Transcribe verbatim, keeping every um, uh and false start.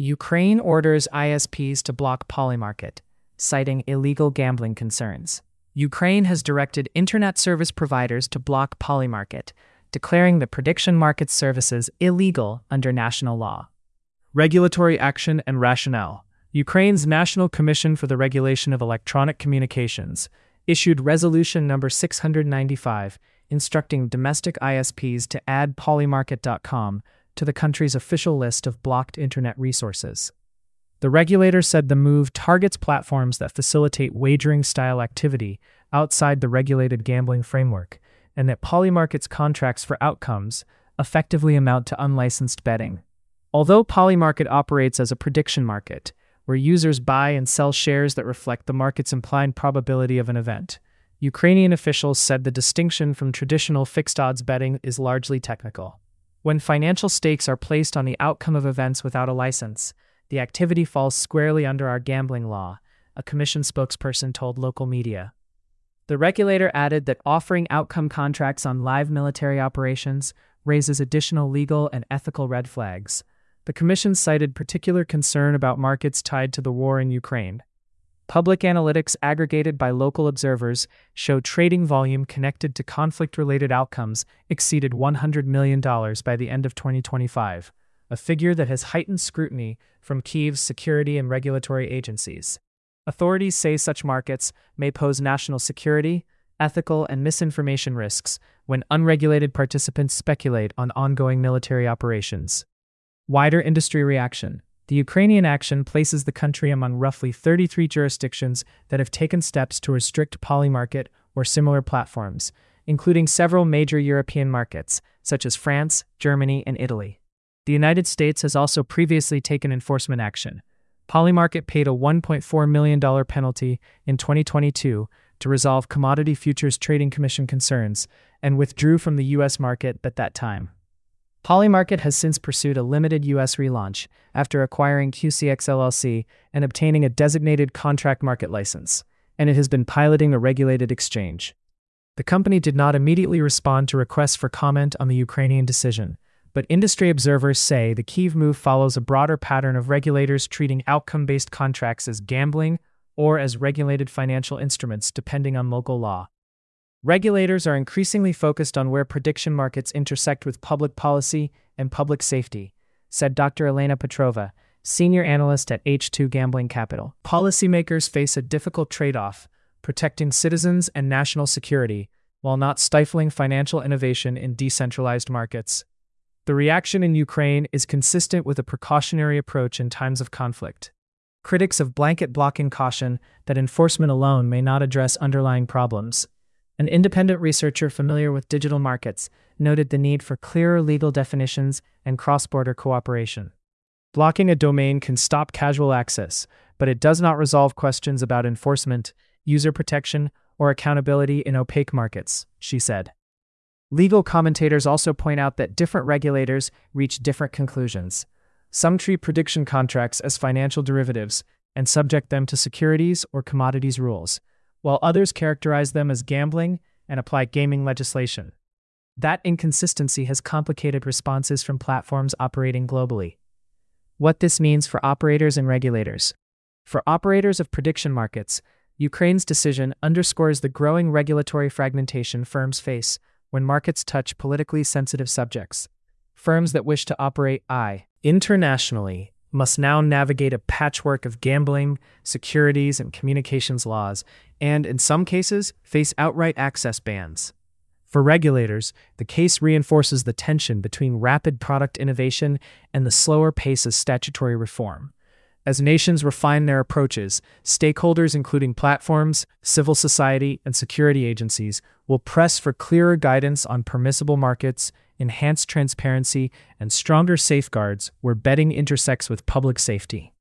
Ukraine orders I S Ps to block Polymarket, citing illegal gambling concerns. Ukraine has directed internet service providers to block Polymarket, declaring the prediction market services illegal under national law. Regulatory action and rationale. Ukraine's National Commission for the Regulation of Electronic Communications issued Resolution number six hundred ninety-five, instructing domestic I S Ps to add Polymarket dot com to the country's official list of blocked internet resources. The regulator said the move targets platforms that facilitate wagering-style activity outside the regulated gambling framework, and that Polymarket's contracts for outcomes effectively amount to unlicensed betting. Although Polymarket operates as a prediction market, where users buy and sell shares that reflect the market's implied probability of an event, Ukrainian officials said the distinction from traditional fixed-odds betting is largely technical. When financial stakes are placed on the outcome of events without a license, the activity falls squarely under our gambling law, a commission spokesperson told local media. The regulator added that offering outcome contracts on live military operations raises additional legal and ethical red flags. The commission cited particular concern about markets tied to the war in Ukraine. Public analytics aggregated by local observers show trading volume connected to conflict-related outcomes exceeded one hundred million dollars by the end of twenty twenty-five, a figure that has heightened scrutiny from Kyiv's security and regulatory agencies. Authorities say such markets may pose national security, ethical, and misinformation risks when unregulated participants speculate on ongoing military operations. Wider industry reaction. The Ukrainian action places the country among roughly thirty-three jurisdictions that have taken steps to restrict Polymarket or similar platforms, including several major European markets, such as France, Germany, and Italy. The United States has also previously taken enforcement action. Polymarket paid a one point four million dollars penalty in twenty twenty-two to resolve Commodity Futures Trading Commission concerns and withdrew from the U S market at that time. Polymarket has since pursued a limited U S relaunch after acquiring Q C X L L C and obtaining a designated contract market license, and it has been piloting a regulated exchange. The company did not immediately respond to requests for comment on the Ukrainian decision, but industry observers say the Kyiv move follows a broader pattern of regulators treating outcome-based contracts as gambling or as regulated financial instruments depending on local law. Regulators are increasingly focused on where prediction markets intersect with public policy and public safety, said Doctor Elena Petrova, senior analyst at H two Gambling Capital. Policymakers face a difficult trade-off, protecting citizens and national security while not stifling financial innovation in decentralized markets. The reaction in Ukraine is consistent with a precautionary approach in times of conflict. Critics of blanket blocking caution that enforcement alone may not address underlying problems. An independent researcher familiar with digital markets noted the need for clearer legal definitions and cross-border cooperation. Blocking a domain can stop casual access, but it does not resolve questions about enforcement, user protection, or accountability in opaque markets, she said. Legal commentators also point out that different regulators reach different conclusions. Some treat prediction contracts as financial derivatives and subject them to securities or commodities rules, while others characterize them as gambling and apply gaming legislation. That inconsistency has complicated responses from platforms operating globally. What this means for operators and regulators. For operators of prediction markets, Ukraine's decision underscores the growing regulatory fragmentation firms face when markets touch politically sensitive subjects. Firms that wish to operate I internationally must now navigate a patchwork of gambling, securities, and communications laws, and in some cases, face outright access bans. For regulators, the case reinforces the tension between rapid product innovation and the slower pace of statutory reform. As nations refine their approaches, stakeholders including platforms, civil society, and security agencies will press for clearer guidance on permissible markets, enhanced transparency, and stronger safeguards where betting intersects with public safety.